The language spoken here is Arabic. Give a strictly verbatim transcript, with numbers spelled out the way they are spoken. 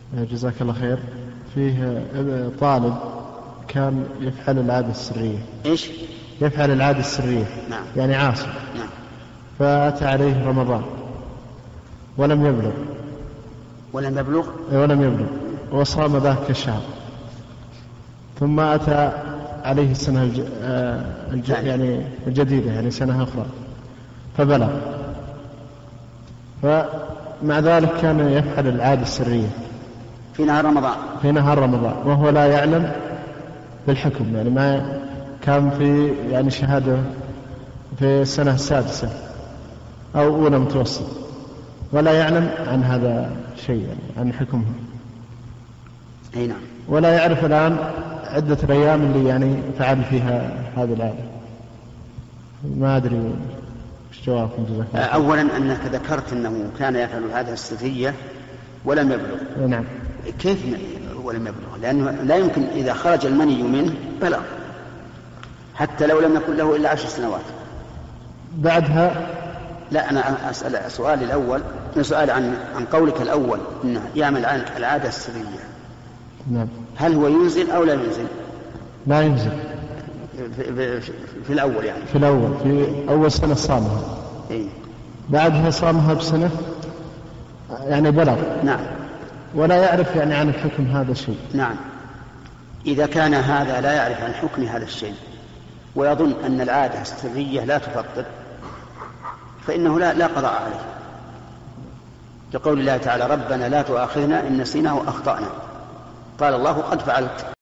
جزاك الله خير. فيه طالب كان يفعل العادة السرية. إيش؟ يفعل العادة السرية. نعم. يعني عاصي. نعم. فأتى عليه رمضان ولم يبلغ. ولم يبلغ. ولم يبلغ وصام ذاك الشهر، ثم أتى عليه السنة الج... الج... يعني الجديدة، يعني سنة أخرى، فبلغ، فمع ذلك كان يفعل العادة السرية في نهار رمضان. في نهار رمضان وهو لا يعلم بالحكم، يعني ما كان في يعني شهادة في السنة السادسة أو أولى متوسط، ولا يعلم عن هذا شيء، يعني عن حكمه. أي نعم. ولا يعرف الآن عدة الأيام اللي يعني فعل فيها هذه العادة. ما أدري ايش جوابكم جزاك الله. أولا أنك ذكرت أنه كان يفعل هذا السرية ولم يبلغ. نعم. كيف ولم يبلغ؟ لأنه لا يمكن إذا خرج المني منه بلغ، حتى لو لم يكن له إلا عشر سنوات. بعدها لا، أنا أسأل سؤالي الأول سؤال عن عن قولك الأول أنه يعمل العادة السرية. نعم. هل هو ينزل أو لا ينزل؟ لا ينزل. في, في, في الأول يعني. في الأول في أول سنة صامها. إيه؟ بعدها صامها بسنة يعني بلغ. نعم. ولا يعرف يعني عن الحكم هذا الشيء. نعم. إذا كان هذا لا يعرف عن حكم هذا الشيء ويظن أن العادة السرية لا تفطر، فإنه لا, لا قضاء عليه، لقول الله تعالى: ربنا لا تؤاخذنا إن نسينا وأخطأنا. قال الله: قد فعلت.